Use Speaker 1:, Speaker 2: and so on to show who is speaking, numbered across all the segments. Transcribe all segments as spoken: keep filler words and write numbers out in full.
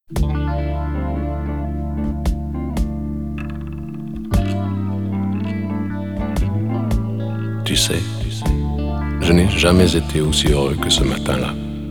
Speaker 1: Tu sais, je n'ai jamais été aussi heureux que ce matin-là.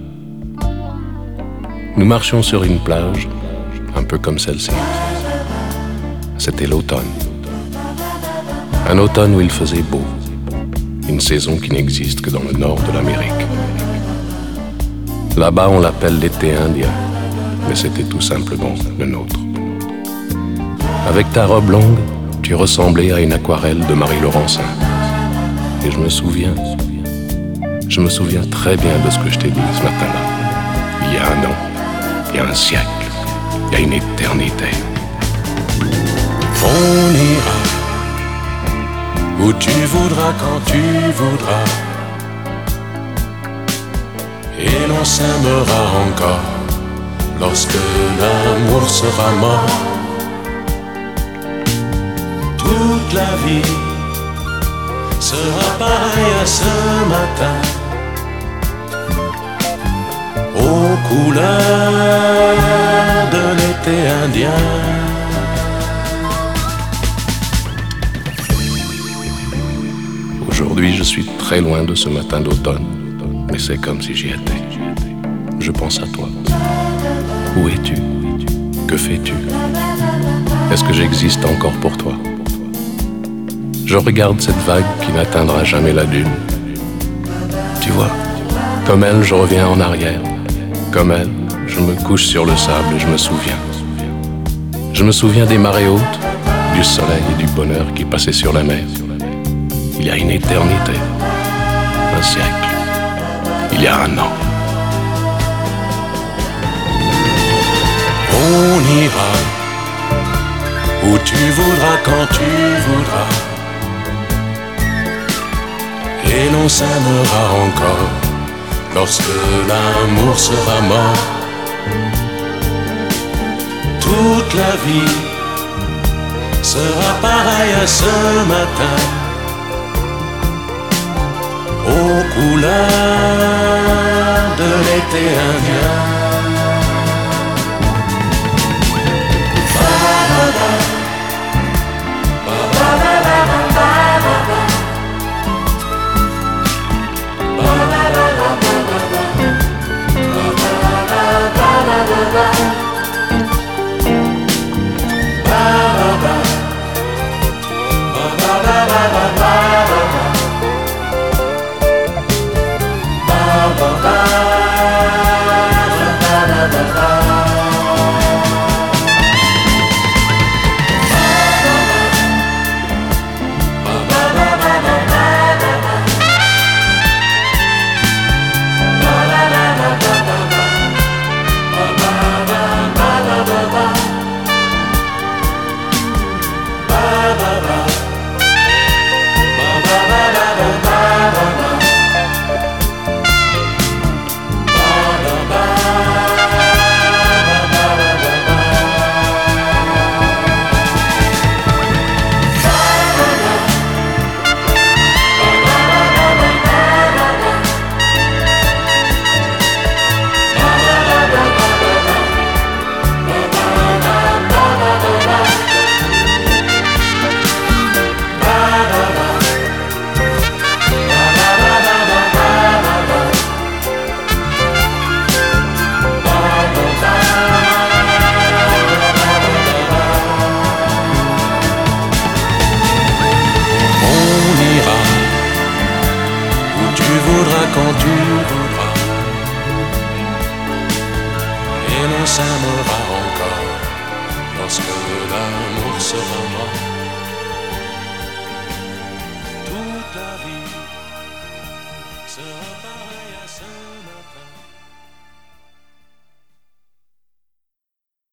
Speaker 1: Nous marchions sur une plage, un peu comme celle-ci. C'était l'automne. Un automne où il faisait beau. Une saison qui n'existe que dans le nord de l'Amérique. Là-bas, on l'appelle l'été indien, mais c'était tout simplement le nôtre. Avec ta robe longue, tu ressemblais à une aquarelle de Marie Laurencin. Et je me souviens, je me souviens très bien de ce que je t'ai dit ce matin-là. Il y a un an, il y a un siècle, il y a une éternité.
Speaker 2: On ira où tu voudras, quand tu voudras, et l'on s'aimera encore lorsque l'amour sera mort. Toute la vie sera pareille à ce matin, aux couleurs de l'été indien.
Speaker 1: Aujourd'hui, je suis très loin de ce matin d'automne, mais c'est comme si j'y étais. Je pense à toi. Où es-tu? Que fais-tu? Est-ce que j'existe encore pour toi? Je regarde cette vague qui n'atteindra jamais la dune. Tu vois, comme elle, je reviens en arrière. Comme elle, je me couche sur le sable et je me souviens. Je me souviens des marées hautes, du soleil et du bonheur qui passaient sur la mer. Il y a une éternité, un siècle, il y a un an.
Speaker 2: On ira où tu voudras, quand tu voudras, et l'on s'aimera encore lorsque l'amour sera mort. Toute la vie sera pareille à ce matin, aux couleurs de l'été indien. Quand tu voudras, et l'on s'aimera encore lorsque l'amour sera mort. Toute la vie sera